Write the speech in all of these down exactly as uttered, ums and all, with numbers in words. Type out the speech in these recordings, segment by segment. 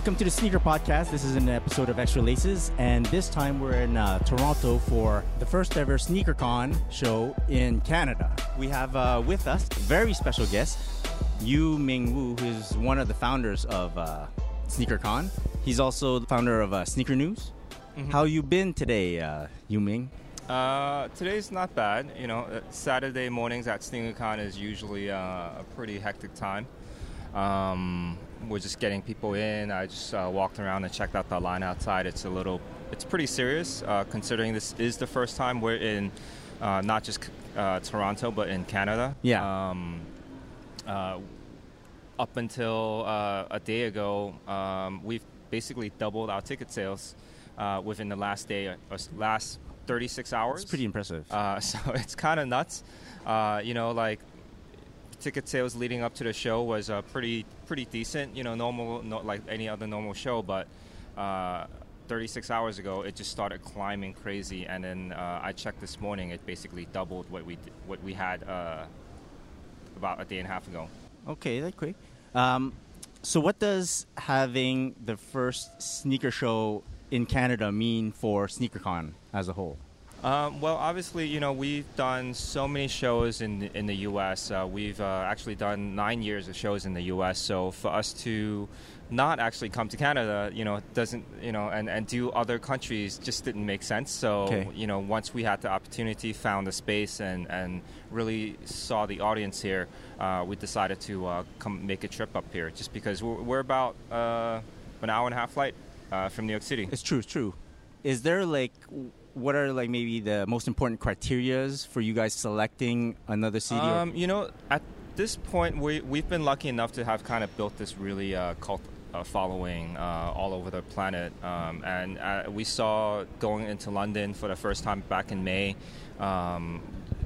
Welcome to the Sneaker Podcast. This is an episode of Extra Laces, and this time we're in uh, Toronto for the first ever SneakerCon show in Canada. We have uh, with us a very special guest, Yu Ming Wu, who is one of the founders of uh, SneakerCon. He's also the founder of uh, Sneaker News. Mm-hmm. How you been today, uh, Yu Ming? Uh, today's not bad. You know, Saturday mornings at SneakerCon is usually uh, a pretty hectic time. Um, we're just getting people in. I just uh, walked around and checked out the line outside. It's a little, it's pretty serious uh, considering this is the first time we're in uh, not just uh, Toronto but in Canada. Yeah. Um, uh, up until uh, a day ago, um, we've basically doubled our ticket sales uh, within the last day, or last thirty-six hours. It's pretty impressive. Uh, so it's kind of nuts. Uh, you know, like. Ticket sales leading up to the show was uh, pretty pretty decent, you know, normal, no, like any other normal show. But uh, thirty-six hours ago, it just started climbing crazy, and then uh, I checked this morning, it basically doubled what we what we had uh, about a day and a half ago. Okay, that's quick. Um, so, what does having the first sneaker show in Canada mean for SneakerCon as a whole? Um, well, obviously, you know, we've done so many shows in in the U S. Uh, we've uh, actually done nine years of shows in the U S. So for us to not actually come to Canada, you know, doesn't, you know, and, and do other countries just didn't make sense. So, okay. you know, once we had the opportunity, found the space, and, and really saw the audience here, uh, we decided to uh, come make a trip up here just because we're, we're about uh, an hour and a half flight uh, from New York City. It's true, it's true. Is there like... What are like maybe the most important criterias for you guys selecting another city? Um, you know, at this point, we we've been lucky enough to have kind of built this really uh, cult uh, following uh, all over the planet, um, and uh, we saw going into London for the first time back in May. Um,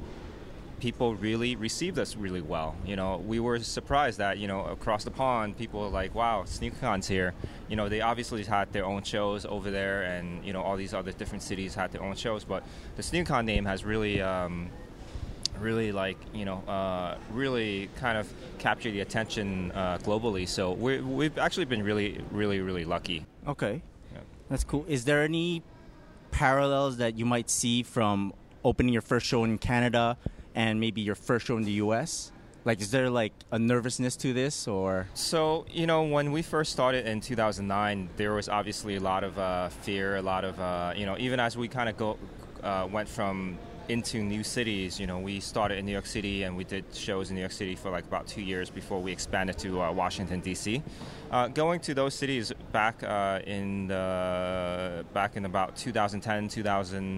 people really received us really well. You know, we were surprised that, you know, across the pond, people were like, wow, SneakerCon's here. You know, they obviously had their own shows over there, and, you know, all these other different cities had their own shows, but the SneakerCon name has really, um, really, like, you know, uh, really kind of captured the attention uh, globally. So we're, we've actually been really, really, really lucky. Okay. Yeah. That's cool. Is there any parallels that you might see from opening your first show in Canada and maybe your first show in the U S? Like, is there like a nervousness to this, or? So, you know, when we first started in two thousand nine, there was obviously a lot of uh, fear, a lot of, uh, you know, even as we kind of go uh, went from into new cities, you know, we started in New York City and we did shows in New York City for like about two years before we expanded to uh, Washington, D C. Uh, going to those cities back uh, in the, back in about two thousand ten, two thousand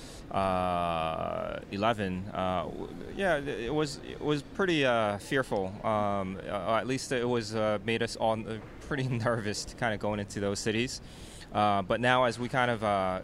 Uh, eleven. Uh, yeah, it was it was pretty uh, fearful. Um, uh, at least it was uh, made us all pretty nervous, to kind of going into those cities. Uh, but now, as we kind of uh,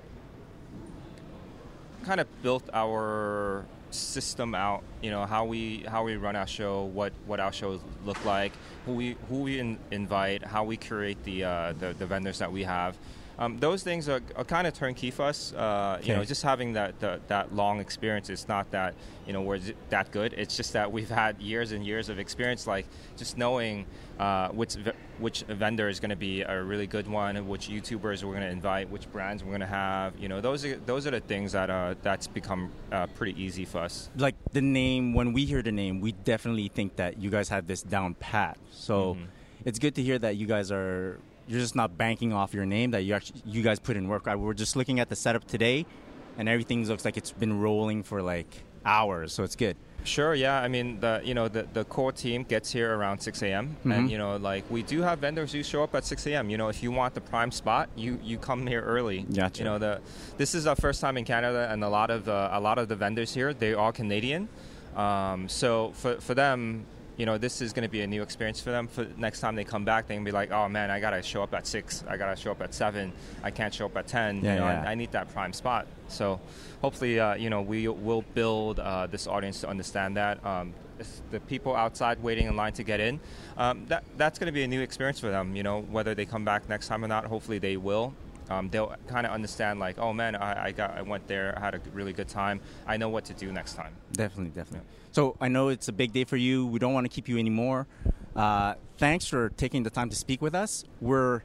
kind of built our system out, you know, how we how we run our show, what, what our shows look like, who we who we in, invite, how we curate the, uh, the the vendors that we have. Um, those things are, are kind of turnkey for us. Uh, okay. You know, just having that, that that long experience. It's not that, you know, we're that good. It's just that we've had years and years of experience. Like just knowing uh, which which vendor is going to be a really good one, which YouTubers we're going to invite, which brands we're going to have. You know, those are those are the things that uh, that's become uh, pretty easy for us. Like the name, when we hear the name, we definitely think that you guys have this down pat. So mm-hmm. It's good to hear that you guys are. You're just not banking off your name, that you actually you guys put in work. We're just looking at the setup today, and everything looks like it's been rolling for like hours, so it's good. Sure, yeah. I mean, the you know the, the core team gets here around six a.m. Mm-hmm. and you know like we do have vendors who show up at six a.m. You know, if you want the prime spot, you, you come here early. Gotcha. You know, the this is our first time in Canada, and a lot of the, a lot of the vendors here, they are Canadian. Um, so for for them, you know, this is going to be a new experience for them. For next time they come back, they can be like, oh man, I got to show up at six. I got to show up at seven. I can't show up at ten. Yeah, you know, yeah. I, I need that prime spot. So hopefully, uh, you know, we will build uh, this audience to understand that. Um, the people outside waiting in line to get in, um, that that's going to be a new experience for them. You know, whether they come back next time or not, hopefully they will. Um, they'll kind of understand, like, oh man, I, I got, I went there, I had a really good time. I know what to do next time. Definitely, definitely. Yeah. So I know it's a big day for you. We don't want to keep you anymore. Uh, thanks for taking the time to speak with us. We're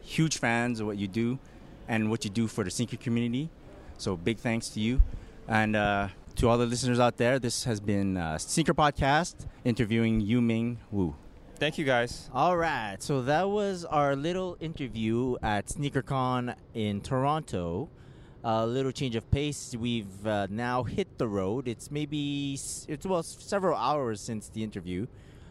huge fans of what you do and what you do for the sneaker community. So big thanks to you. And uh, to all the listeners out there, this has been uh, Sneaker Podcast interviewing Yu-Ming Wu. Thank you, guys. All right. So that was our little interview at SneakerCon in Toronto. A little change of pace. We've uh, now hit the road. It's maybe it's well several hours since the interview.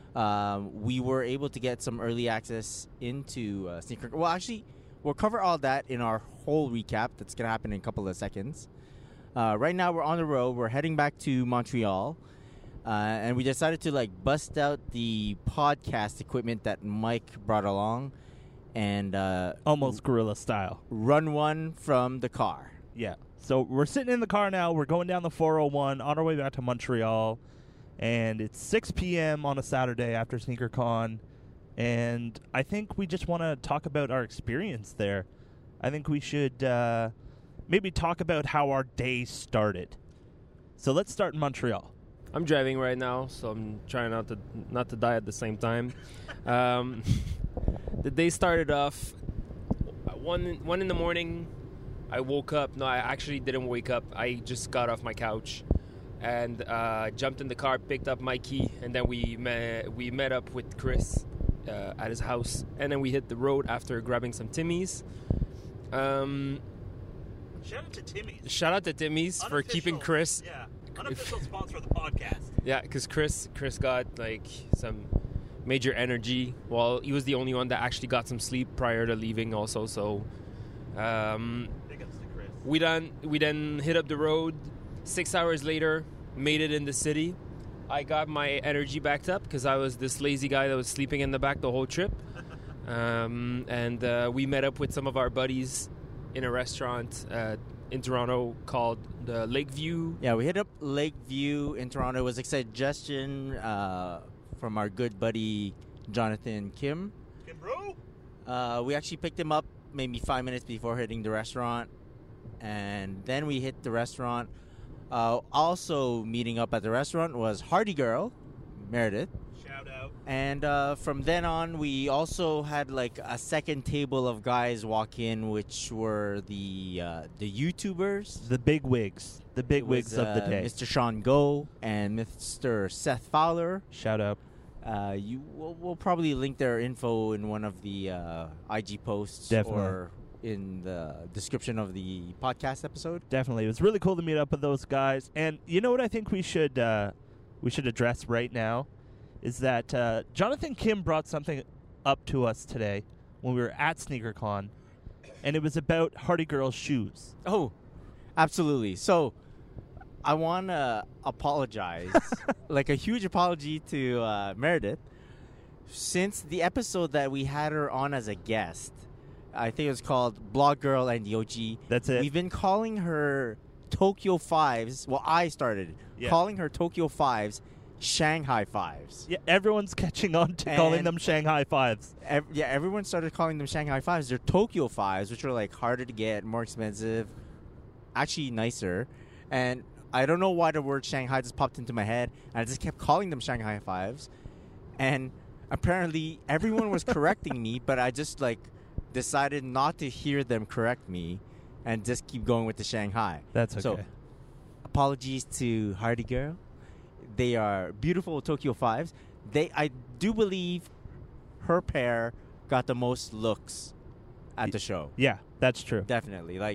Um, we were able to get some early access into uh, Sneaker. Well, actually, we'll cover all that in our whole recap. That's gonna happen in a couple of seconds. Uh, right now, we're on the road. We're heading back to Montreal, uh, and we decided to like bust out the podcast equipment that Mike brought along, and uh, almost guerrilla style. Run one from the car. Yeah. So we're sitting in the car now. We're going down the four oh one on our way back to Montreal. And it's six p.m. on a Saturday after SneakerCon. And I think we just want to talk about our experience there. I think we should uh, maybe talk about how our day started. So let's start in Montreal. I'm driving right now, so I'm trying not to not to die at the same time. um, the day started off at one, one in the morning. I woke up. No, I actually didn't wake up. I just got off my couch and uh, jumped in the car, picked up Mikey, and then we met, we met up with Chris uh, at his house. And then we hit the road after grabbing some Timmy's. Um, shout out to Timmy's. Shout out to Timmy's unofficial, for keeping Chris. Yeah, unofficial sponsor of the podcast. Yeah, because Chris, Chris got like some major energy. Well, he was the only one that actually got some sleep prior to leaving also, so... Um, we done we then hit up the road. Six hours later, made it in the city. I got my energy backed up because I was this lazy guy that was sleeping in the back the whole trip. um, and uh, we met up with some of our buddies in a restaurant uh, in Toronto called the Lakeview. Yeah, we hit up Lakeview in Toronto. It was a suggestion uh, from our good buddy Jonathan Kim. Kim, bro. Uh, we actually picked him up maybe five minutes before hitting the restaurant. And then we hit the restaurant. Uh, also meeting up at the restaurant was Hardy Girl, Meredith. Shout out. And uh, from then on, we also had like a second table of guys walk in, which were the uh, the YouTubers. The big wigs. The big wigs uh, of the day. Mister Sean Go and Mister Seth Fowler. Shout out. Uh, you we'll, we'll probably link their info in one of the uh, I G posts. Definitely. Or in the description of the podcast episode. Definitely. It was really cool to meet up with those guys. And you know what I think we should uh, we should address right now is that uh, Jonathan Kim brought something up to us today when we were at SneakerCon, and it was about Hardy Girl's shoes. Oh, absolutely. So I want to apologize, like a huge apology to uh, Meredith. Since the episode that we had her on as a guest, I think it was called Blog Girl and the O G. That's it. We've been calling her Tokyo Fives. Well, I started yeah. calling her Tokyo Fives Shanghai Fives. Yeah, everyone's catching on to and calling them Shanghai Fives. Ev- yeah, everyone started calling them Shanghai Fives. They're Tokyo Fives, which are like harder to get, more expensive, actually nicer. And I don't know why the word Shanghai just popped into my head, and I just kept calling them Shanghai Fives. And apparently everyone was correcting me, but I just like decided not to hear them correct me and just keep going with the Shanghai. That's okay. So, apologies to Hardy Girl. They are beautiful Tokyo Fives. They, I do believe, her pair got the most looks at the show. Yeah, that's true. Definitely. Like,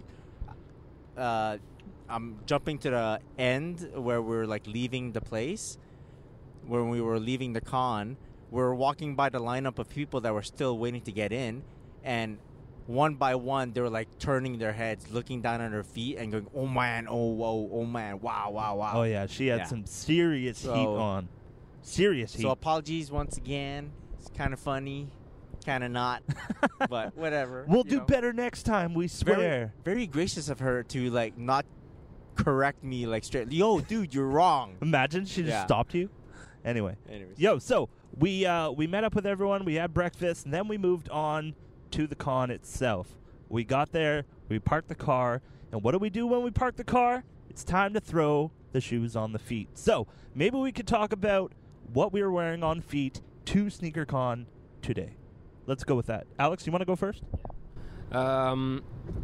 uh, I'm jumping to the end where we're like leaving the place. When we were leaving the con, we were walking by the lineup of people that were still waiting to get in. And one by one, they were like turning their heads, looking down at their feet, and going, "Oh man, oh whoa, oh man, wow, wow, wow." Oh yeah, she had yeah. some serious so, heat on. Serious heat. So apologies once again. It's kind of funny, kind of not, but whatever. We'll do know. better next time. We swear. Very, very gracious of her to like not correct me like straight. Yo, dude, you're wrong. Imagine she just yeah. stopped you. Anyway, Anyways. yo, so we uh, we met up with everyone. We had breakfast, and then we moved on to the con itself. We got there, we parked the car, and what do we do when we park the car? It's time to throw the shoes on the feet. So maybe we could talk about what we were wearing on feet to SneakerCon today. Let's go with that. Alex, you want to go first? Um,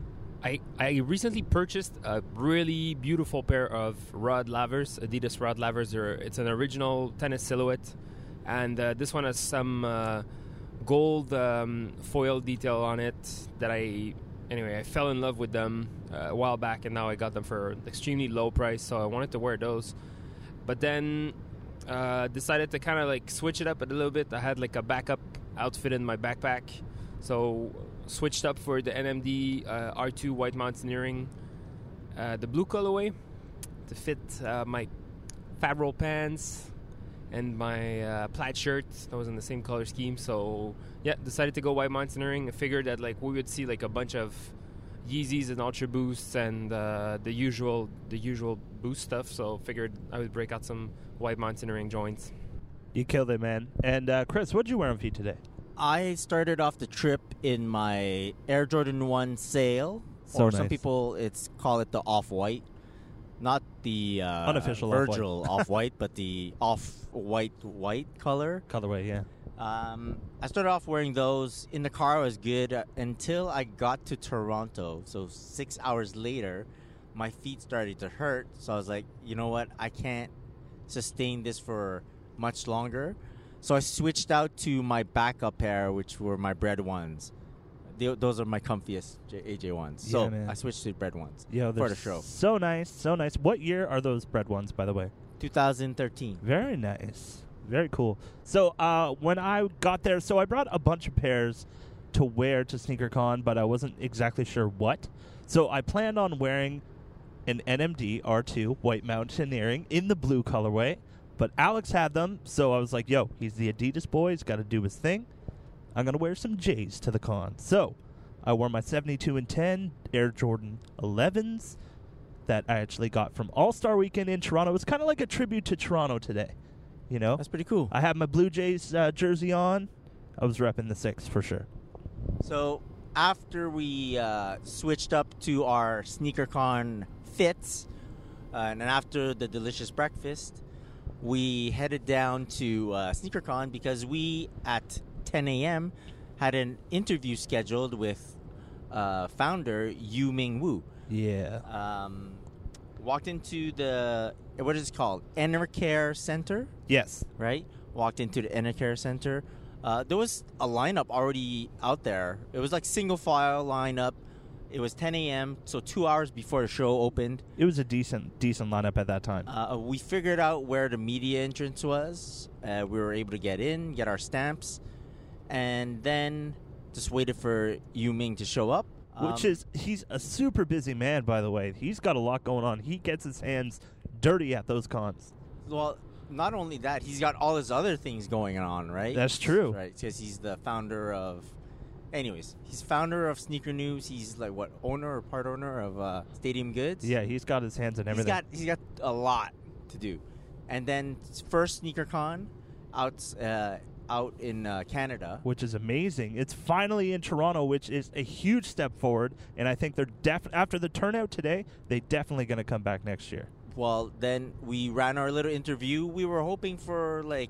I I recently purchased a really beautiful pair of Rod Lavers, Adidas Rod Lavers. They're, it's an original tennis silhouette, and uh, this one has some uh, gold um, foil detail on it that I anyway I fell in love with them uh, a while back, and now I got them for an extremely low price. So I wanted to wear those, but then uh, decided to kind of like switch it up a little bit. I had like a backup outfit in my backpack, so switched up for the N M D uh, R two White Mountaineering, uh, the blue colorway, to fit uh, my fat roll pants and my uh, plaid shirt that was in the same color scheme. So yeah, decided to go White Mountaineering. I figured that like we would see like a bunch of Yeezys and Ultra Boosts and uh, the usual the usual boost stuff. So figured I would break out some White Mountaineering joints. You killed it, man. And uh, Chris, what'd you wear on feet today? I started off the trip in my Air Jordan one Sail, So or some nice. people it's call it the off-white, not the uh, Unofficial Virgil off-white, but the off-white white color. Colorway, yeah. Um, I started off wearing those. In the car, I was good uh, until I got to Toronto. So six hours later, my feet started to hurt. So I was like, you know what? I can't sustain this for much longer. So I switched out to my backup pair, which were my bread ones. They, those are my comfiest J- A J ones. So Yeah, man. I switched to bread ones Yo, for they're the show. so nice, so nice. What year are those bread ones, by the way? twenty thirteen. Very nice. Very cool. So uh, when I got there, so I brought a bunch of pairs to wear to SneakerCon, but I wasn't exactly sure what. So I planned on wearing an N M D R two White Mountaineering in the blue colorway, but Alex had them, so I was like, yo, he's the Adidas boy. He's got to do his thing. I'm going to wear some J's to the con. So I wore my seventy-two and ten Air Jordan elevens that I actually got from All-Star Weekend in Toronto. It was kind of like a tribute to Toronto today, you know? That's pretty cool. I had my Blue Jays uh, jersey on. I was repping the six for sure. So after we uh, switched up to our SneakerCon fits, uh, and after the delicious breakfast, we headed down to uh, SneakerCon because we, at ten a.m., had an interview scheduled with uh, founder Yu Ming Wu. Yeah. Um, walked into the, what is it called? Enercare Center, Yes. right? Walked into the Enercare Center. Uh, there was a lineup already out there. It was like single file lineup. It was ten a.m., so two hours before the show opened. It was a decent, decent lineup at that time. Uh, we figured out where the media entrance was. Uh, we were able to get in, get our stamps, and then just waited for Yu Ming to show up. Which Um, is, he's a super busy man, by the way. He's got a lot going on. He gets his hands dirty at those cons. Well, not only that, he's got all his other things going on, right? That's true. Right, because he's the founder of... Anyways, he's founder of Sneaker News. He's like, what, owner or part owner of uh, Stadium Goods? Yeah, he's got his hands in everything. He's got, he's got a lot to do. And then first SneakerCon out, uh, out in uh, Canada. Which is amazing. It's finally in Toronto, which is a huge step forward. And I think they're def- after the turnout today, they're definitely going to come back next year. Well, then we ran our little interview. We were hoping for like,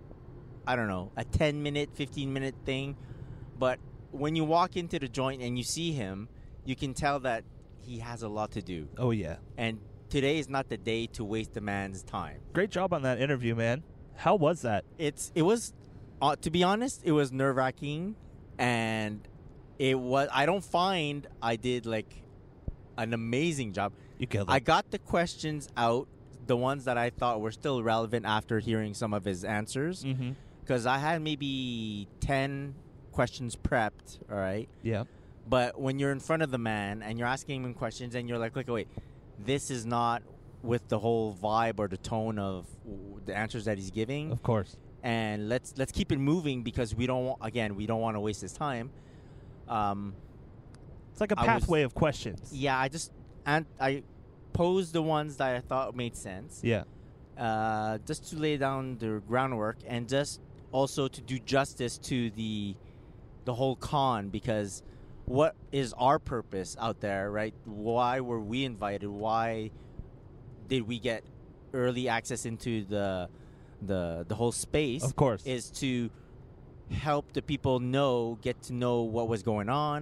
I don't know, a ten minute, fifteen minute thing. But when you walk into the joint and you see him, you can tell that he has a lot to do. Oh, yeah. And today is not the day to waste the man's time. Great job on that interview, man. How was that? It's it was, uh, to be honest, it was nerve wracking, and it was. I don't find I did like an amazing job. You killed it. I got the questions out, the ones that I thought were still relevant after hearing some of his answers, Mm-hmm. because I had maybe ten questions prepped. All right. Yeah. But when you're in front of the man and you're asking him questions and you're like, look, wait, this is not with the whole vibe or the tone of the answers that he's giving. Of course. And let's let's keep it moving because we don't, again, we don't want to waste his time. Um, It's like a I was- pathway of questions. yeah, I just, and I posed the ones that I thought made sense. Yeah. Uh, just to lay down the groundwork and just also to do justice to the the whole con, because what is our purpose out there, right? Why were we invited? Why did we get early access into the the the whole space? Of course. Is to help the people know, get to know what was going on,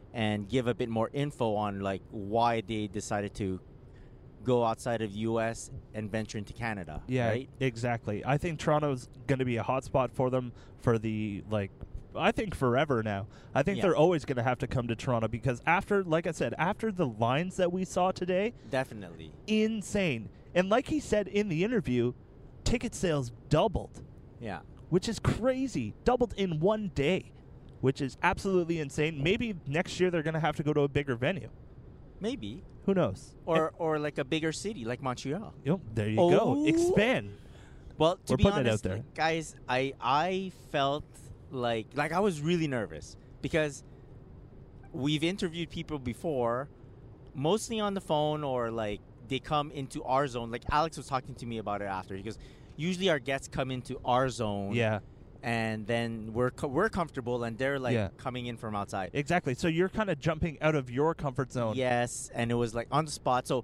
and give a bit more info on like why they decided to go outside of U S and venture into Canada. Yeah, right? exactly. I think Toronto's going to be a hotspot for them for the, like, I think forever now. I think Yeah. they're always going to have to come to Toronto because after, like I said, after the lines that we saw today, Definitely. insane. And like he said in the interview, ticket sales doubled, Yeah. which is crazy. Doubled in one day, which is absolutely insane. Maybe next year they're going to have to go to a bigger venue. Maybe. Who knows? Or or like a bigger city like Montreal. Yep, there you Oh. go. Expand. Well, to We're be putting it honest, out there. like, guys, I I felt like like I was really nervous because we've interviewed people before, mostly on the phone or like they come into our zone. Like Alex was talking to me about it after. He goes, usually our guests come into our zone, Yeah, and then we're co- we're comfortable, and they're like Yeah. coming in from outside. exactly. So you're kind of jumping out of your comfort zone. Yes, and it was like on the spot. So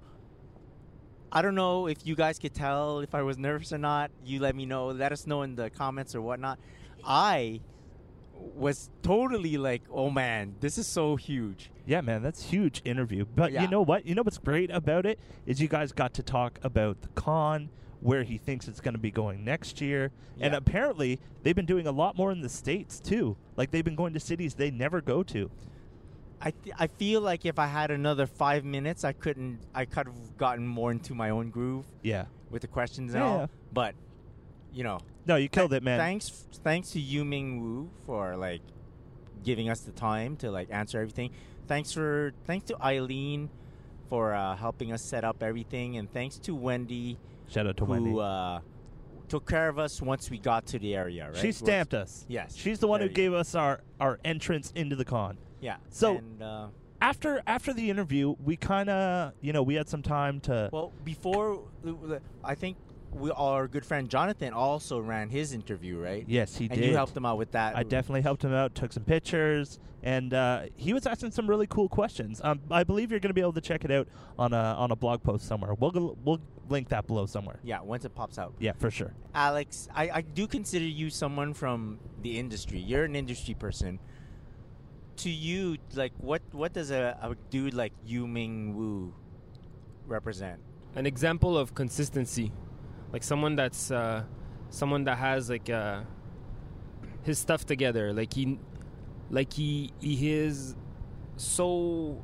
I don't know if you guys could tell if I was nervous or not. You let me know. Let us know in the comments or whatnot. I was totally like, oh man, this is so huge. Yeah, man, that's huge interview. But Yeah. you know what? You know what's great about it is you guys got to talk about the con, where he thinks it's going to be going next year. And Yeah. apparently, they've been doing a lot more in the States, too. Like, they've been going to cities they never go to. I th- I feel like if I had another five minutes, I couldn't. I could have gotten more into my own groove Yeah. with the questions and Yeah, all. yeah. But you know, No, you killed it, man. Thanks, thanks to Yu Ming Wu for like giving us the time to like answer everything. Thanks for thanks to Eileen for uh, helping us set up everything, and thanks to Wendy Shout out to who Wendy. uh, took care of us once we got to the area. Right? She stamped us. Yes, She's the one there who you gave us our, our entrance into the con. Yeah. So- and, uh, After after the interview, we kind of, you know, we had some time to... well, before I think we our good friend Jonathan also ran his interview, right? yes, he and did. you helped him out with that. I definitely helped him out, took some pictures, and uh, he was asking some really cool questions. Um, I believe you're going to be able to check it out on a on a blog post somewhere. We'll go, we'll link that below somewhere. Yeah, once it pops out. Yeah, for sure. Alex, I, I do consider you someone from the industry. You're an industry person. To you, like, what what does a, a dude like Yu Ming Wu represent? An example of consistency, like someone that's uh, someone that has like uh, his stuff together. Like he, like he he is so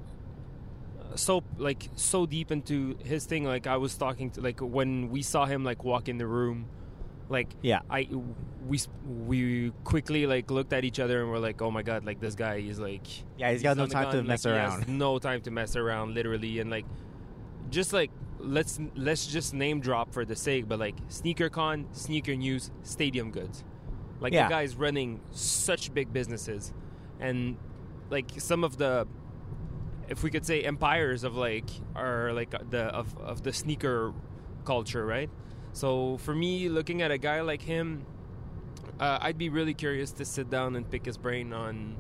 so like so deep into his thing. Like I was talking to like when we saw him like walk in the room, like Yeah. I we we quickly like looked at each other and we're like, oh my god, like this guy is like Yeah, he's got no on the time gun, to like, mess he has around. no time to mess around, literally, and like just like let's let's just name drop for the sake, but like SneakerCon, Sneaker News, Stadium Goods, like Yeah. the guy's running such big businesses, and like some of the, if we could say, empires of like are like the of of the sneaker culture, right? So for me, looking at a guy like him, uh, I'd be really curious to sit down and pick his brain on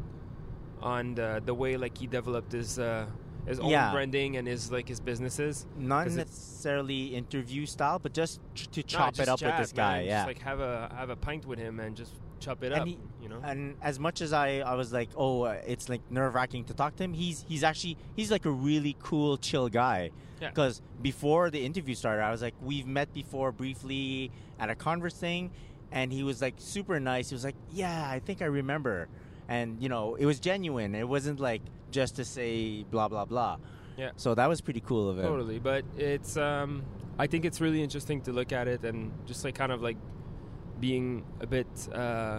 on the, the way like he developed his uh, his own Yeah. branding and his like his businesses. Not 'Cause it's- necessarily interview style, but just ch- to Nah, chop just it up chat, with this man. guy. Just, Yeah. like have a have a pint with him and just chop it And up. he- you know. And as much as I, I was like, oh, uh, it's like nerve wracking to talk to him. He's he's actually he's like a really cool, chill guy. Yeah. Because before the interview started, I was like, we've met before briefly at a Converse thing, and he was like super nice. He was like, yeah, I think I remember, and you know, it was genuine. It wasn't like just to say blah blah blah. Yeah. So that was pretty cool of him. Totally, but it's um, I think it's really interesting to look at it and just like kind of like being a bit uh,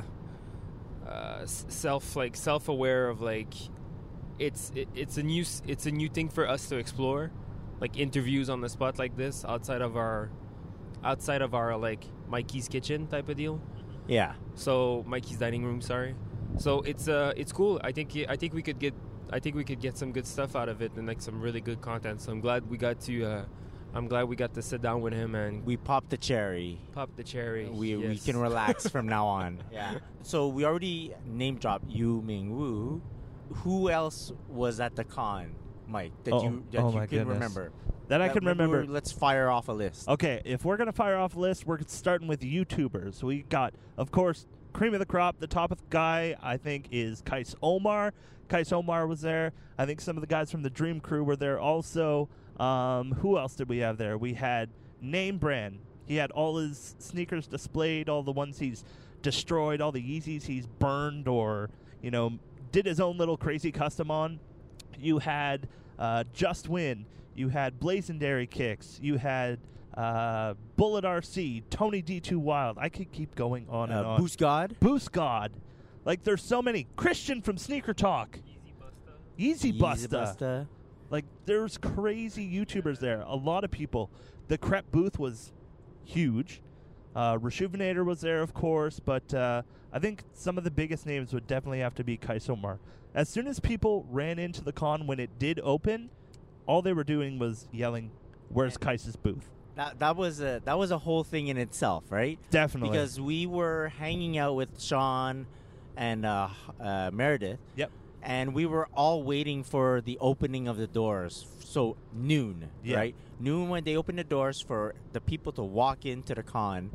uh, s- self like self aware of like it's it, it's a new s- it's a new thing for us to explore, like interviews on the spot like this outside of our outside of our like Mikey's kitchen type of deal. Yeah. So Mikey's dining room, sorry. So it's uh it's cool. I think I think we could get I think we could get some good stuff out of it and like some really good content. So I'm glad we got to uh I'm glad we got to sit down with him and We popped the cherry. pop the cherry. We we Yes. can relax from now on. Yeah. So we already name dropped Yu Ming Wu. Who else was at the con, Mike? That Oh, you that oh you my can goodness. remember? That I That- can maybe remember. we're- Let's fire off a list. Okay, if we're going to fire off a list, we're starting with YouTubers. We got, of course, cream of the crop, the top of the guy, I think, is Kais Omar. Kais Omar was there. I think some of the guys from the Dream Crew were there also. Um, who else did we have there? We had Name Brand. He had all his sneakers displayed, all the ones he's destroyed, all the Yeezys he's burned or, you know, did his own little crazy custom on. You had uh, Just Win. You had Blazendary Kicks. You had uh, Bullet R C, Tony D two Wild. I could keep going on and Uh, on. Boost God. Boost God. Like, there's so many. Christian from Sneaker Talk. Easy Yeezy Busta. Busta. Like, there's crazy YouTubers there. A lot of people. The Crep booth was huge. Uh, Rejuvenator was there, of course, but uh, I think some of the biggest names would definitely have to be Kais Omar. As soon as people ran into the con when it did open, all they were doing was yelling, "Where's Kais's booth?" That that was a that was a whole thing in itself, right? Definitely. Because we were hanging out with Sean and uh, uh, Meredith. Yep. And we were all waiting for the opening of the doors. So noon, Yeah. right? Noon when they opened the doors for the people to walk into the con.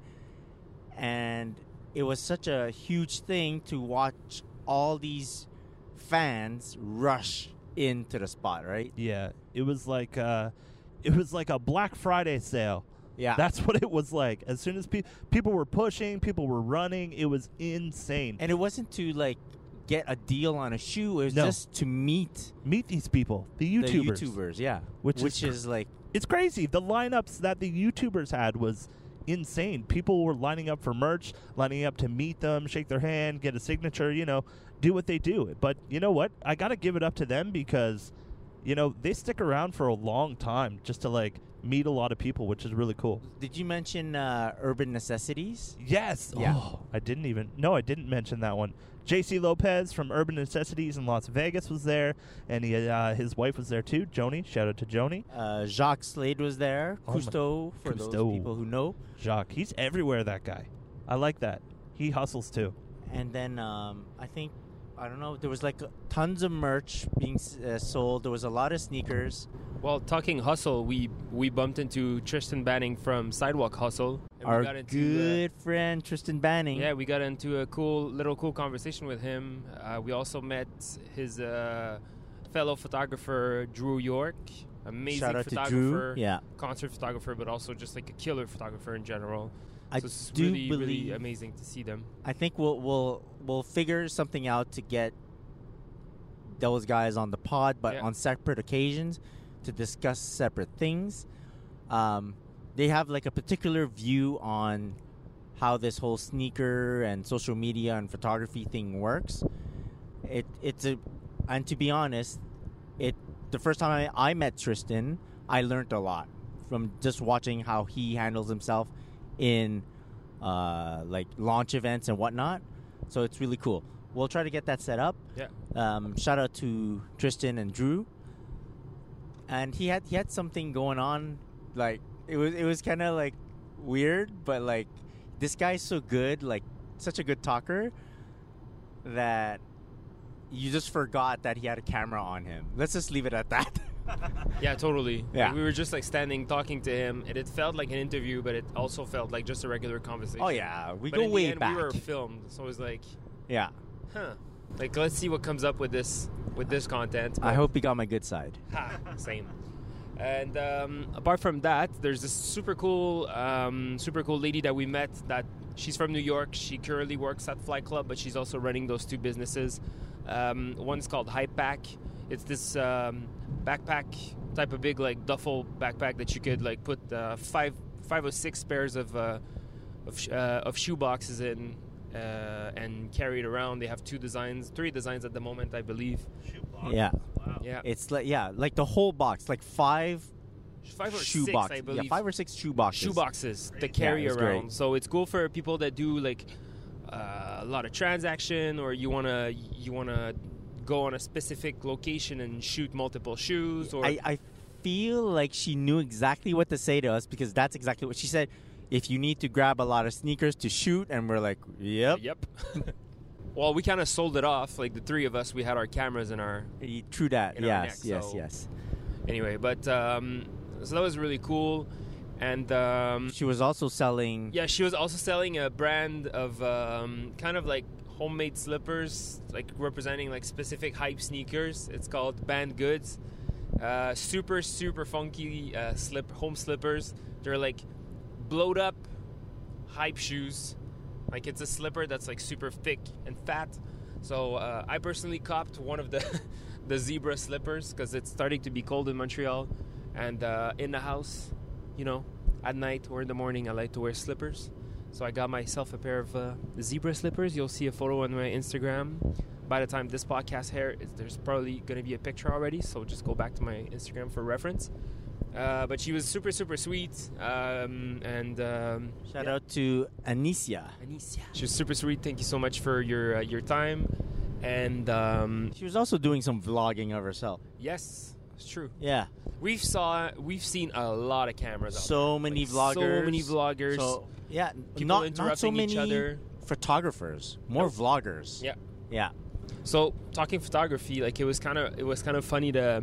And it was such a huge thing to watch all these fans rush into the spot, right? Yeah, it was like uh, it was like a Black Friday sale. Yeah. That's what it was like. As soon as pe- people were pushing, people were running, it was insane. And it wasn't to like get a deal on a shoe. It was No. just to meet Meet these people, the YouTubers. the YouTubers. Yeah, Which which, is is, like It's crazy. The lineups that the YouTubers had was insane. People were lining up for merch, lining up to meet them, shake their hand, get a signature, you know, do what they do. But you know what? I got to give it up to them because, you know, they stick around for a long time just to, like, meet a lot of people, which is really cool. Did you mention uh, Urban Necessities? Yes. Yeah. Oh, I didn't even. No, I didn't mention that one. J C Lopez from Urban Necessities in Las Vegas was there, and he, uh, his wife was there too. Joni, shout out to Joni. Uh, Jacques Slade was there. Oh my- Cousteau, for Cousteau. those people who know. Jacques, he's everywhere. That guy. I like that. He hustles too. And then um, I think, I don't know, there was like tons of merch being uh, sold. There was a lot of sneakers. Well, talking hustle, we we bumped into Tristan Banning from Sidewalk Hustle. and we Our got into, good friend Tristan Uh, Banning. yeah, we got into a cool little cool conversation with him. Uh, we also met his uh, fellow photographer Drew York, amazing Shout out to photographer, Drew. Yeah. concert photographer, but also just like a killer photographer in general. I so it's do really really believe- amazing to see them. I think we'll we'll we'll figure something out to get those guys on the pod, but Yeah. on separate occasions to discuss separate things. Um, they have like a particular view on how this whole sneaker and social media and photography thing works. It it's a and to be honest, it the first time I, I met Tristan, I learned a lot from just watching how he handles himself in uh, like launch events and whatnot. So it's really cool. We'll try to get that set up. Yeah. Um, shout out to Tristan and Drew. And he had he had something going on, like it was it was kind of like weird, but like this guy's so good, like such a good talker that you just forgot that he had a camera on him. Let's just leave it at that. Yeah, totally. Yeah. Like, we were just like standing talking to him, and it felt like an interview, but it also felt like just a regular conversation. Oh yeah, we But go in the way end, back. We were filmed, so it was like, Yeah, huh. Like, let's see what comes up with this with this content. I But- hope he got my good side. Ha, same. And um, apart from that, there's this super cool, um, super cool lady that we met. That she's from New York. She currently works at Fly Club, but she's also running those two businesses. Um, one's called Hype Pack. It's this um, backpack type of big, like duffel backpack that you could like put uh, five, five or six pairs of uh, of, sh- uh, of shoe boxes in uh, and carry it around. They have two designs, three designs at the moment, I believe. Yeah, Yeah, it's like yeah, like the whole box, like five five or shoe six, boxes. I believe. Yeah, five or six shoe boxes. shoe boxes to carry it's around. great. So it's cool for people that do like uh, a lot of transaction, or you wanna you wanna go on a specific location and shoot multiple shoes. Or I, I feel like she knew exactly what to say to us because that's exactly what she said. If you need to grab a lot of sneakers to shoot, and we're like, yep, yep. Well, we kind of sold it off. Like the three of us, we had our cameras in our Y- true that. In our Yes, neck, yes, so- yes. anyway. But um, so that was really cool. And um, She was also selling. yeah, she was also selling a brand of um, kind of like homemade slippers, like representing like specific hype sneakers. It's called Band Goods. Uh, super super funky uh, slip home slippers. They're like blowed up hype shoes. Like it's a slipper that's like super thick and fat. So uh, I personally copped one of the the zebra slippers because it's starting to be cold in Montreal, and uh, in the house, you know, at night or in the morning, I like to wear slippers. So I got myself a pair of uh, zebra slippers. You'll see a photo on my Instagram. By the time this podcast here, there's probably going to be a picture already. So just go back to my Instagram for reference. Uh, but she was super, super sweet. Um, and um, Shout yeah. out to Anicia. Anicia. She was super sweet. Thank you so much for your uh, your time. And um, She was also doing some vlogging of herself. yes, it's true. Yeah. We've saw we've seen a lot of cameras out So there. many Like, vloggers. So many vloggers. So, yeah, People not, not interrupting so each many other. photographers, more Nope. vloggers. Yeah. Yeah. So talking photography, like it was kind of it was kind of funny to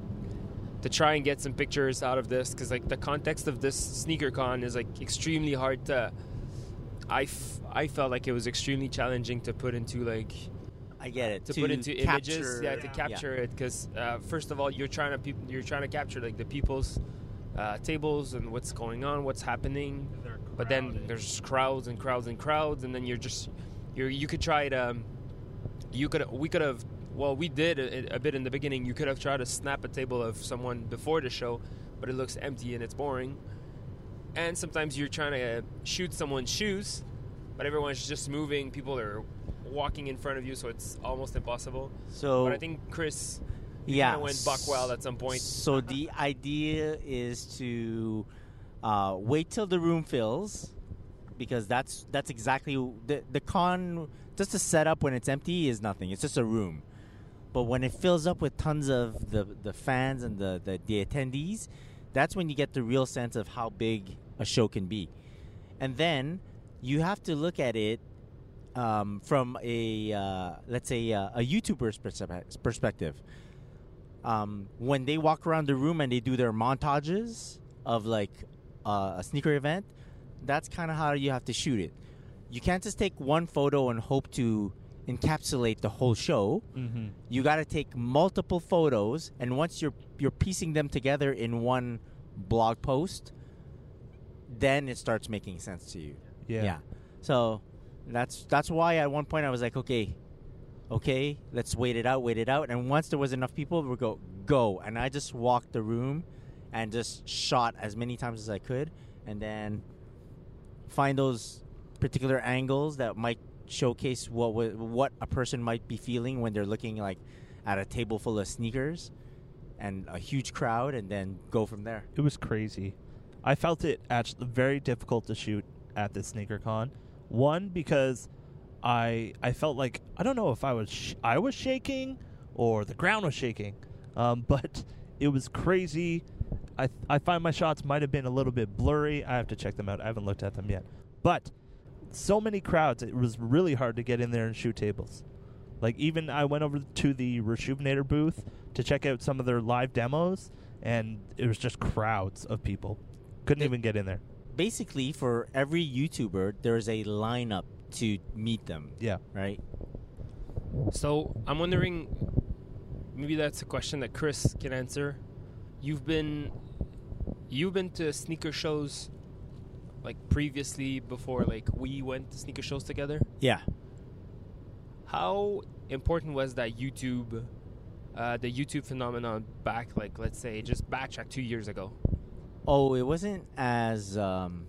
to try and get some pictures out of this because like the context of this sneaker con is like extremely hard to. I, f- I felt like it was extremely challenging to put into like I get it. to, put into capture- images, yeah, to capture it it because uh, first of all you're trying to peop- you're trying to capture like the people's uh, tables and what's going on, what's happening, but then there's crowds and crowds and crowds, and then you're just you you could try to um, you could we could have well we did a, a bit in the beginning. You could have tried to snap a table of someone before the show, but it looks empty and it's boring. And sometimes you're trying to shoot someone's shoes, but everyone's just moving. People are walking in front of you, so it's almost impossible. So But I think Chris yeah, kinda went buck wild at some point. So the idea is to uh, wait till the room fills, because that's that's exactly the the con. Just the setup when it's empty is nothing. It's just a room. But when it fills up with tons of the, the fans and the, the, the attendees, that's when you get the real sense of how big a show can be. And then you have to look at it um, from a, uh, let's say, uh, a YouTuber's perspe- perspective. Um, when they walk around the room and they do their montages of like uh, a sneaker event, that's kind of how you have to shoot it. You can't just take one photo and hope to encapsulate the whole show. Mm-hmm. You got to take multiple photos, and once you're you're piecing them together in one blog post, then it starts making sense to you. Yeah. So that's that's why at one point I was like, okay, okay, let's wait it out, wait it out. And once there was enough people, we go go. And I just walked the room and just shot as many times as I could, and then find those particular angles that might showcase what w- what a person might be feeling when they're looking like at a table full of sneakers and a huge crowd, and then go from there. It was crazy. I felt it actually very difficult to shoot at the sneaker con. One, because I I felt like I don't know if I was sh- I was shaking or the ground was shaking, um, but it was crazy. I I find my shots might have been a little bit blurry. I have to check them out. I haven't looked at them yet, but so many crowds. It was really hard to get in there and shoot tables. Like even I went over to the Rejuvenator booth to check out some of their live demos, and it was just crowds of people. Couldn't It- even get in there. Basically, for every YouTuber, there's a lineup to meet them, Yeah. right? So I'm wondering, maybe that's a question that Chris can answer. You've been, you've been to sneaker shows, like previously before, like we went to sneaker shows together. Yeah. How important was that YouTube, uh, the YouTube phenomenon back, like let's say, just backtrack two years ago? Oh, it wasn't as um,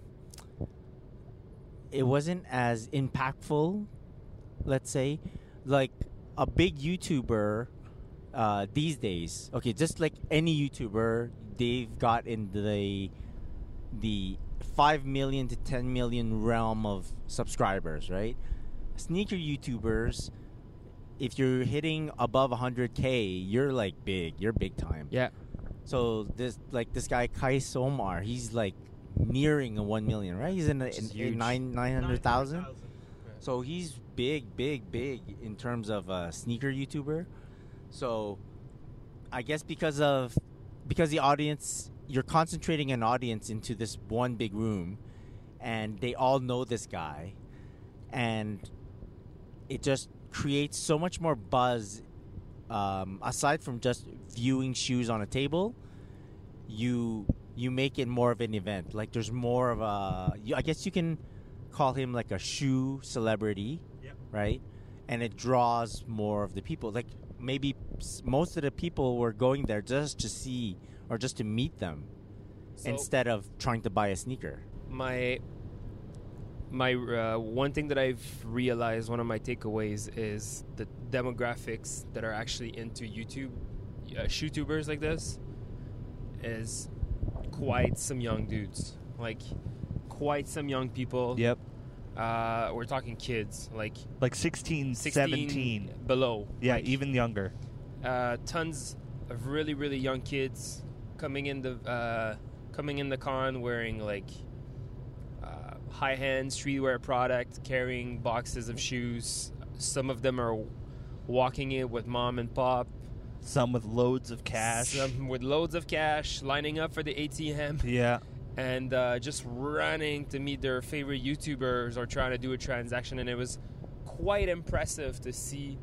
it wasn't as impactful. Let's say, like a big YouTuber uh, these days. Okay, just like any YouTuber, they've got in the the five million to ten million realm of subscribers, right? Sneaker YouTubers, if you're hitting above one hundred K, you're like big. You're big time. Yeah. So this like this guy Kai Somar, he's like nearing a one million, right? He's in, a, Which is in, in huge. nine nine hundred thousand. So he's big, big, big in terms of a sneaker YouTuber. So I guess because of because the audience you're concentrating an audience into this one big room, and they all know this guy, and it just creates so much more buzz. Um, aside from just viewing shoes on a table, you you make it more of an event. Like there's more of a, you, I guess you can call him like a shoe celebrity, Yep. right? And it draws more of the people. Like maybe s- most of the people were going there just to see or just to meet them, So instead of trying to buy a sneaker. my my uh, one thing that I've realized, one of my takeaways, is the demographics that are actually into YouTube, uh, shootubers like this, is quite some young dudes, like quite some young people. Yep. Uh, we're talking kids, like Like sixteen, sixteen seventeen. below. Yeah, Like, even younger. uh, tons of really really young kids coming in the uh, coming in the con wearing like uh, high-end streetwear product, carrying boxes of shoes. Some of them are walking it with mom and pop. Some with loads of cash. Some with loads of cash, lining up for the A T M, Yeah. and uh, just running to meet their favorite YouTubers or trying to do a transaction. And it was quite impressive to see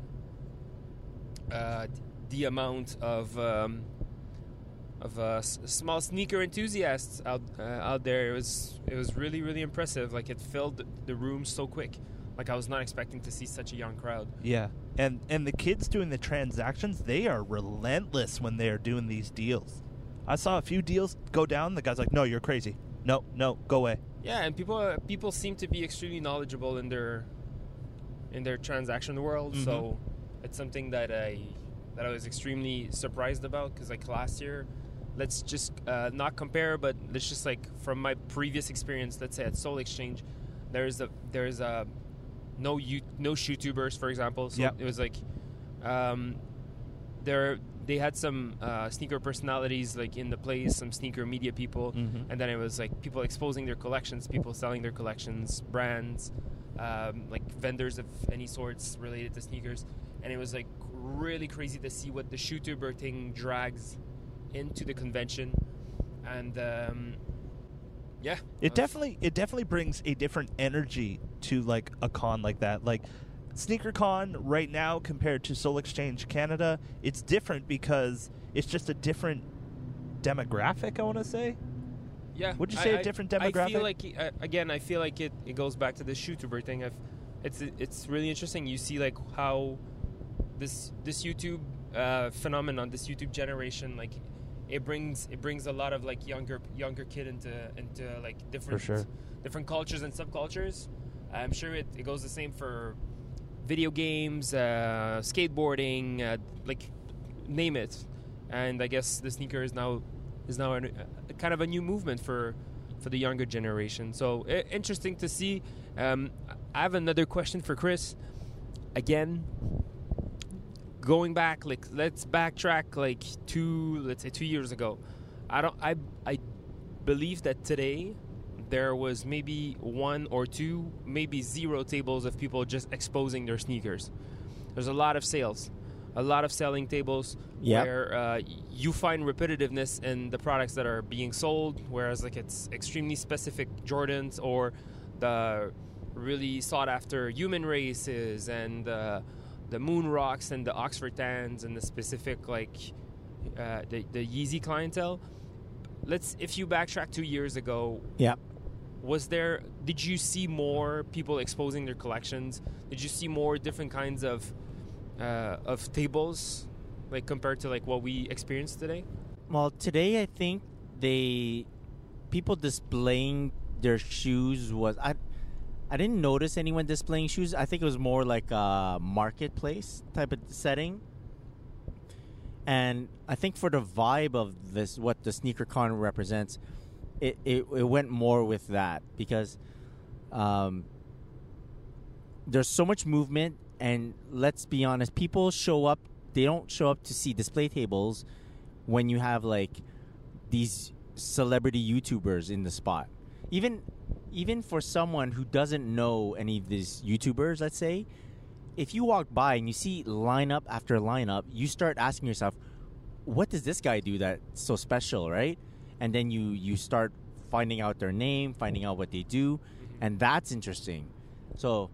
uh, the amount of um, of uh, s- small sneaker enthusiasts out uh, out there. It was it was really really impressive. Like it filled the- the room so quick. Like I was not expecting to see such a young crowd. Yeah. And and the kids doing the transactions, they are relentless when they're doing these deals. I saw a few deals go down. The guy's like, "No, you're crazy. No, no, go away." Yeah, and people uh, people seem to be extremely knowledgeable in their in their transaction world. Mhm. So it's something that I that I was extremely surprised about, because like last year, let's just uh, not compare, but let's just like from my previous experience, let's say at Soul Exchange, there's a there's a no you no shootubers, for example. So Yep. it was like um, there they had some uh, sneaker personalities like in the place, some sneaker media people. Mhm. And then it was like people exposing their collections, people selling their collections, brands, um, like vendors of any sorts related to sneakers. And it was like really crazy to see what the YouTuber thing drags into the convention. And um, yeah, It uh, definitely it definitely brings a different energy to like a con like that. Like SneakerCon right now compared to Soul Exchange Canada, it's different because it's just a different demographic, I want to say. Yeah, Would you say a a different I demographic? feel like uh, again, I feel like it, it goes back to the YouTuber thing. I've, it's it's really interesting. You see like how this this YouTube uh, phenomenon, this YouTube generation, like it brings it brings a lot of like younger younger kid into into like different sure. different cultures and subcultures. I'm sure it, it goes the same for video games, uh, skateboarding, uh, like name it. And I guess the sneaker is now is now an, a, kind of a new movement for for the younger generation. So I- interesting to see. Um, I have another question for Chris. Again, going back, like let's backtrack like two, let's say two years ago. I don't. I I believe that today there was maybe one or two, maybe zero tables of people just exposing their sneakers. There's a lot of sales, a lot of selling tables Yep. where uh, you find repetitiveness in the products that are being sold, whereas like it's extremely specific Jordans or the really sought after human races and uh, the Moon Rocks and the Oxford Tans and the specific like uh, the, the Yeezy clientele. Let's if you backtrack two years ago, Yeah. was there did you see more people exposing their collections? Did you see more different kinds of uh, of tables, like compared to like what we experienced today? Well, today I think they people displaying their shoes was I I didn't notice anyone displaying shoes. I think it was more like a marketplace type of setting. And I think for the vibe of this, what the SneakerCon represents, it, it, it went more with that because um, there's so much movement, and let's be honest, people show up, they don't show up to see display tables when you have like these celebrity YouTubers in the spot. Even even for someone who doesn't know any of these YouTubers, let's say, if you walk by and you see lineup after lineup, you start asking yourself, what does this guy do that's so special, right? and then you you start finding out their name, finding out what they do, and that's interesting. So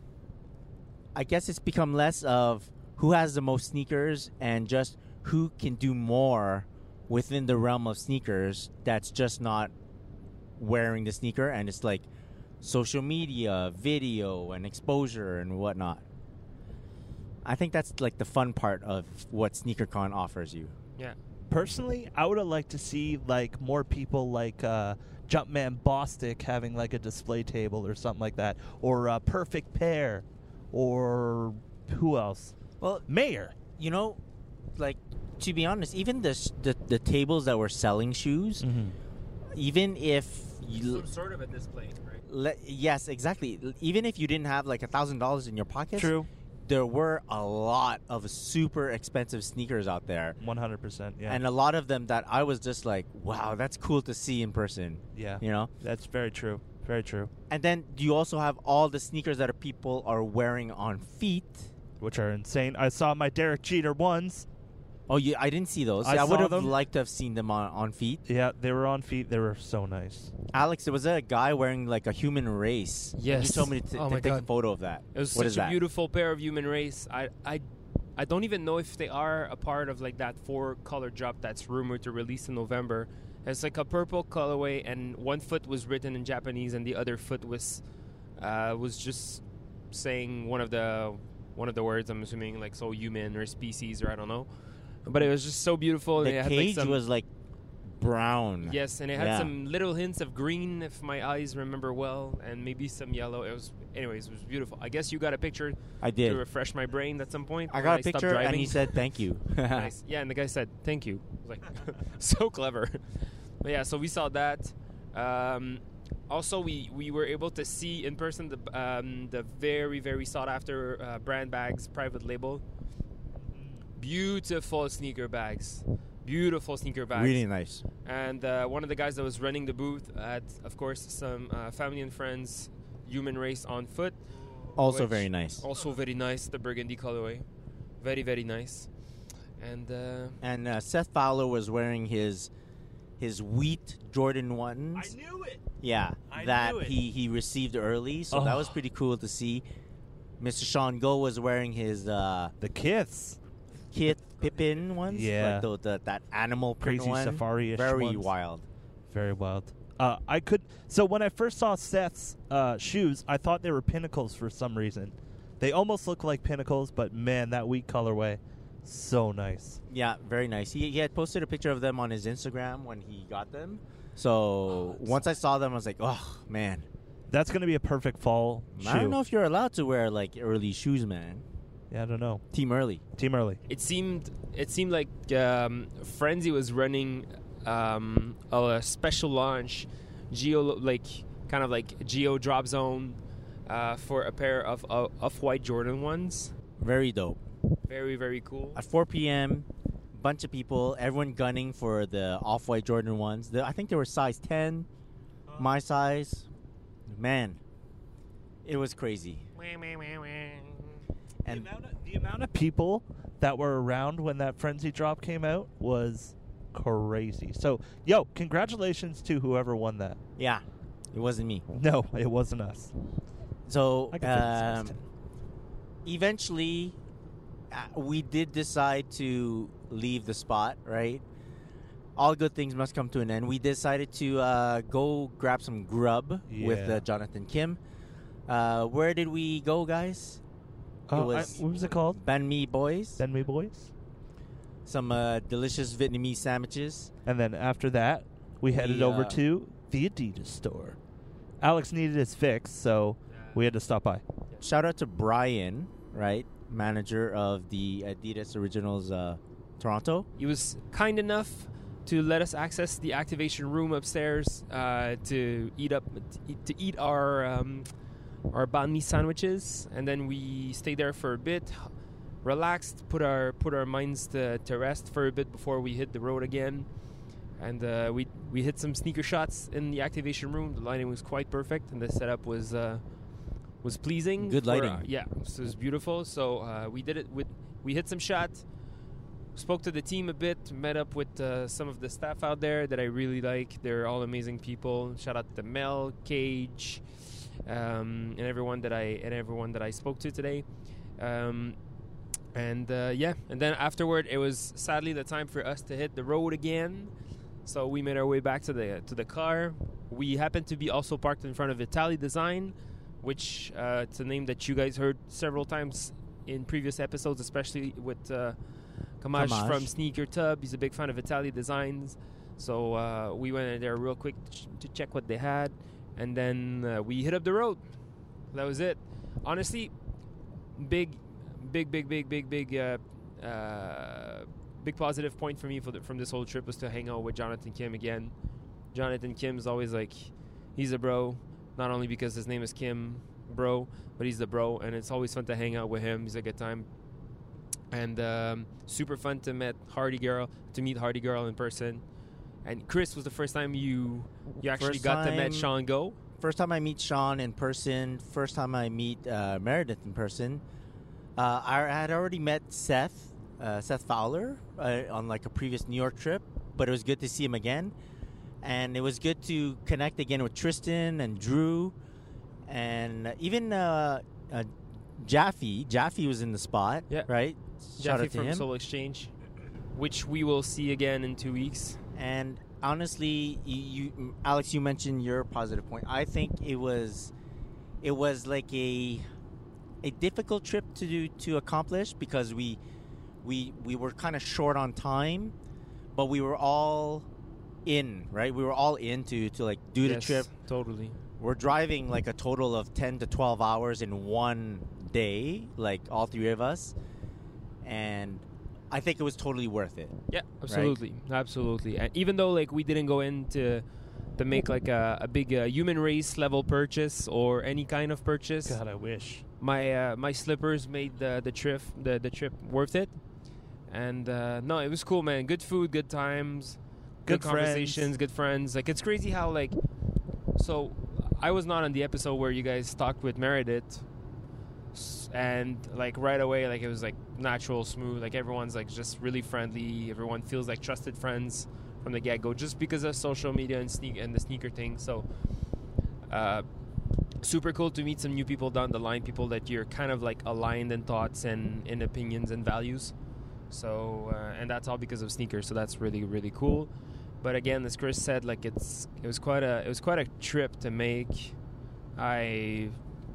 I guess it's become less of who has the most sneakers and just who can do more within the realm of sneakers that's just not wearing the sneaker, and it's like social media, video, and exposure and whatnot. I think that's like the fun part of what SneakerCon offers you. Yeah. Personally, I would have liked to see like more people like uh, Jumpman Bostic having like a display table or something like that, or uh, Perfect Pair, or who else? Well, Mayor. you know, like to be honest, even the s- the, the tables that were selling shoes, Mm-hmm. even if you Some sort of a display, right? le- yes, exactly. L- Even if you didn't have like a thousand dollars in your pocket, True. there were a lot of super expensive sneakers out there, one hundred percent. Yeah. and a lot of them that I was just like, wow, that's cool to see in person. yeah. You know, That's very true. Very true. and then you also have all the sneakers that are people are wearing on feet. Which are insane. I saw my Derek Jeter ones. Oh, yeah, I didn't see those. I I, would saw have them. liked to have seen them on, on feet. Yeah, they were on feet. They were so nice. Alex, there was a guy wearing like a human race. Yes. You told me to, t- Oh to my take a God. photo of that. It was What such is a that? beautiful pair of human race. I, I, I don't even know if they are a part of like that four color drop that's rumored to release in November. It's like a purple colorway, and one foot was written in Japanese, and the other foot was, uh, was just saying one of the one of the words. I'm assuming like so human or species or I don't know. But it was just so beautiful. The and it had, cage like, some, was like brown. yes, and it had Yeah. some little hints of green, if my eyes remember well, and maybe some yellow. It was, anyways, it was beautiful. I guess you got a picture I to did. refresh my brain at some point. I when got a stopped picture, and driving. he said thank you. Nice. Yeah, and the guy said thank you. I was like, so clever. But yeah, so we saw that. Um, also, we, we were able to see in person the um, the very very sought after uh, brand bags, private label. Beautiful sneaker bags. Beautiful sneaker bags. Really nice. And uh, one of the guys that was running the booth had, of course, some uh, family and friends human race on foot. Also Which- very nice. Also very nice, the burgundy colorway. Very, very nice. And uh, And uh, Seth Fowler was wearing his his wheat Jordan ones. knew it. Yeah, I that knew it. he he received early, so that Oh. was pretty cool to see. Mister Sean Go was wearing his uh, The Kiths. Kit Pippin ones. Yeah. like the, the, that animal print Crazy one. safari-ish Very ones. wild. Very wild. Uh, I could. So when I first saw Seth's uh, shoes, I thought they were Pinnacles for some reason. They almost look like Pinnacles, but man, that wheat colorway, so nice. Yeah, very nice. He, he had posted a picture of them on his Instagram when he got them. So Oh, once I saw them, I was like, oh, man. That's gonna be a perfect fall shoe. I don't know if you're allowed to wear like early shoes, man. Yeah, I don't know. Team early. Team early. it seemed it seemed like um, Frenzy was running um, a special launch, geo like kind of like geo drop zone uh, for a pair of uh, off-white Jordan ones. Very dope. Very very cool. At four p.m., bunch of people, everyone gunning for the off-white Jordan ones. The, I think they were size ten, my size. Man, it was crazy. And the amount, of, the amount of people that were around when that Frenzy drop came out was crazy. So, yo, congratulations to whoever won that. yeah, it wasn't me. No, it wasn't us. So I can fit this size um, ten. eventually, uh, we did decide to leave the spot, right? All good things must come to an end. We decided to uh, go grab some grub with Yeah. uh, Jonathan Kim. Uh, where did we go, guys? Uh, I- was- what was it called? Ban Mi Boys. Send Me Boys. Some uh, delicious Vietnamese sandwiches. And then after that, we headed We, over uh, to the Adidas store. Alex needed his fix, so we had to stop by. Shout out to Brian, right? Manager of the Adidas Originals uh, Toronto. He was kind enough to let us access the activation room upstairs uh, to eat up to eat our um, our banh mi sandwiches, and then we stayed there for a bit, relaxed, put our put our minds to, to rest for a bit before we hit the road again, and uh, we we hit some sneaker shots in the activation room. The lighting was quite perfect, and the setup was uh, was pleasing. Good for, lighting. uh, yeah, so it was beautiful. So uh, we did it with we hit some shots. spoke to the team a bit, met up with uh, some of the staff out there that I really like. They're all amazing people. Shout out to Mel, Cage, um, and everyone that I and everyone that I spoke to today. Um, and uh, yeah, and then afterward, it was sadly the time for us to hit the road again. So we made our way back to the to the car. We happened to be also parked in front of Vitaly Design, which uh, it's a name that you guys heard several times in previous episodes, especially with uh, Kamash, Kamash from Sneaker Tub. He's a big fan of Vitaly Designs. So uh, we went in there real quick ch- to check what they had, and then uh, we hit up the road. That was it. Honestly, big, big, big, big, big, big, uh, uh, big positive point for me for the, from this whole trip was to hang out with Jonathan Kim again. Jonathan Kim's always like, he's a bro, not only because his name is Kim, bro, but he's the bro, and it's always fun to hang out with him. He's a good time. And um, super fun to meet Hardy Girl, to meet Hardy Girl in person. And Chris, was the first time you you actually First got to time- meet Sean Go. First time I meet Sean in person. First time I meet uh, Meredith in person. Uh, I had already met Seth, uh, Seth Fowler, uh, on like a previous New York trip, but it was good to see him again. And it was good to connect again with Tristan and Drew, and even uh, uh, Jaffe. Jaffe was in the spot, Yeah. right? Shout Jeffy out to from him. Soul Exchange, which we will see again in two weeks. And honestly, you, you, Alex, you mentioned your positive point. I think it was, it was like a, a difficult trip to do to accomplish because we, we we were kind of short on time, but we were all in, right? We were all in to, to like do the Yes, trip. Totally. We're driving like a total of ten to twelve hours in one day, like all three of us, and I think it was totally worth it. Yeah, absolutely, absolutely. And even though like we didn't go in to, to make like a, a big uh, human race level purchase or any kind of purchase, God, I wish. my uh, my slippers made the the trip the, the trip worth it. And uh, no, it was cool, man. Good food, good times, good, Good conversations, friends. good friends. Like, it's crazy how like, so I was not on the episode where you guys talked with Meredith, s- and like right away, like it was like natural, smooth. Like everyone's like just really friendly. Everyone feels like trusted friends from the get go, just because of social media and sneak and the sneaker thing. So, uh, super cool to meet some new people down the line, people that you're kind of like aligned in thoughts and in opinions and values. So, uh, and that's all because of sneakers. So that's really, really cool. But again, as Chris said, like it's it was quite a it was quite a trip to make. I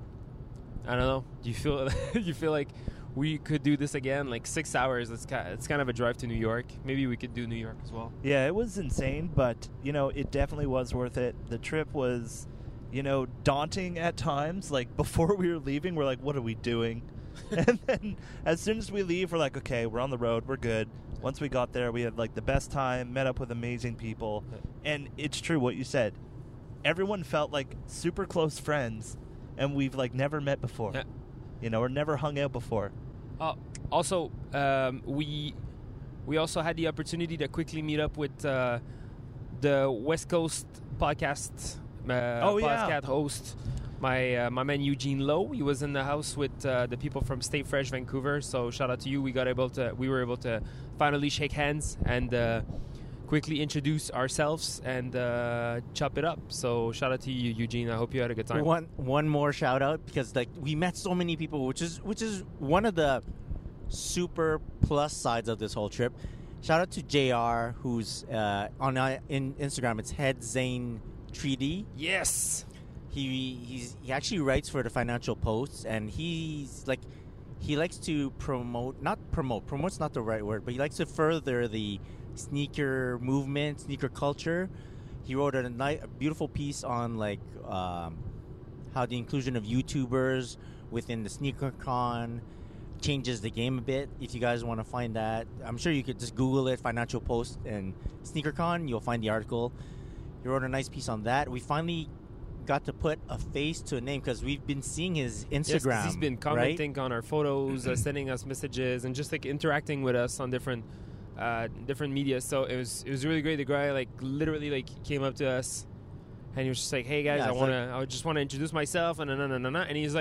I don't know. Do you feel you feel like we could do this again? Like six hours. It's kind it's kind of a drive to New York. Maybe we could do New York as well. Yeah, it was insane, but, you know, it definitely was worth it. The trip was, you know, daunting at times. Like, before we were leaving, we're like, what are we doing? And then as soon as we leave, we're like, okay, we're on the road, we're good. Once we got there, we had, like, the best time, met up with amazing people. And it's true what you said. Everyone felt like super close friends, and we've, like, never met before. Yeah. You know, or never hung out before. Uh, also, um, we we also had the opportunity to quickly meet up with uh, the West Coast podcast uh, Oh, yeah. podcast host, my uh, my man Eugene Lowe. He was in the house with uh, the people from Stay Fresh Vancouver. So shout out to you. We got able to we were able to finally shake hands and uh, quickly introduce ourselves and uh, chop it up. So shout out to you, Eugene. I hope you had a good time. One one more shout out because like we met so many people, which is which is one of the super plus sides of this whole trip. Shout out to J R, who's uh, on uh, in Instagram. It's Head Zane Treaty. Yes. He he's he actually writes for the Financial Post, and he's like he likes to promote not promote promote's not the right word, but he likes to further the sneaker movement, sneaker culture. He wrote a, ni- a beautiful piece on like um, how the inclusion of YouTubers within the SneakerCon changes the game a bit. If you guys want to find that, I'm sure you could just Google it, Financial Post and SneakerCon. You'll find the article. He wrote a nice piece on that. We finally got to put a face to a name because we've been seeing his Instagram. Yes, 'cause he's been commenting right? on our photos, uh, sending us messages, and just like interacting with us on different uh, different media. So it was it was really great. The guy like literally like came up to us, and he was just like, "Hey guys, Yeah, I it's want to I just want to introduce myself," and na na na na. And he's like,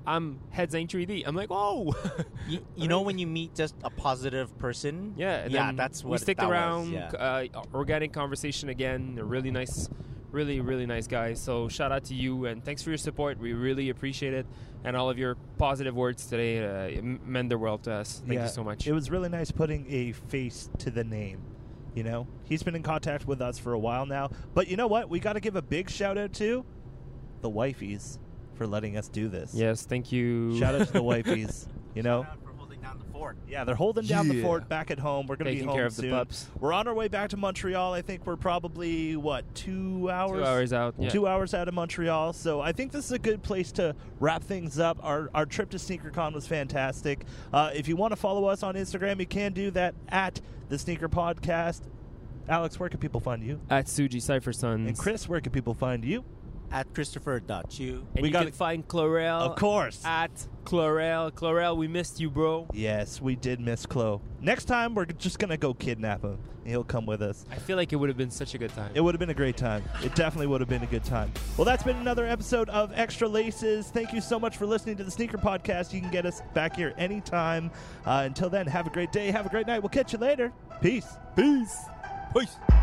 I'm Heads Ain't three D. I'm like, whoa. You, you know when you meet just a positive person? Yeah, and yeah, then that's what we stick that around. Was, yeah. uh, organic conversation again. They're really nice, really, really nice guys. So shout out to you and thanks for your support. We really appreciate it, and all of your positive words today uh, meant the world to us. Thank yeah, you so much. It was really nice putting a face to the name. You know, he's been in contact with us for a while now. But you know what? We got to give a big shout out to the wifeys for letting us do this. Yes, thank you. Shout out to the wifeys. You know, Shout out for holding down the fort. yeah, they're holding down the Yeah. fort back at home. We're going to be Taking home care of soon. the pups. We're on our way back to Montreal. I think we're probably what two hours. Two hours out. Yeah. Two hours out of Montreal. So I think this is a good place to wrap things up. Our our trip to SneakerCon was fantastic. Uh, if you want to follow us on Instagram, you can do that at the Sneaker Podcast. Alex, where can people find you? At Suji Cypher Sons. And Chris, where can people find you? At Christopher.chu. And we you got can find Chlorel. Of course. At Chlorel. Chlorel, we missed you, bro. Yes, we did miss Chloe. Next time, we're just going to go kidnap him. And he'll come with us. I feel like it would have been such a good time. It would have been a great time. It definitely would have been a good time. Well, that's been another episode of Extra Laces. Thank you so much for listening to the Sneaker Podcast. You can get us back here anytime. Uh, until then, have a great day. Have a great night. We'll catch you later. Peace. Peace. Peace.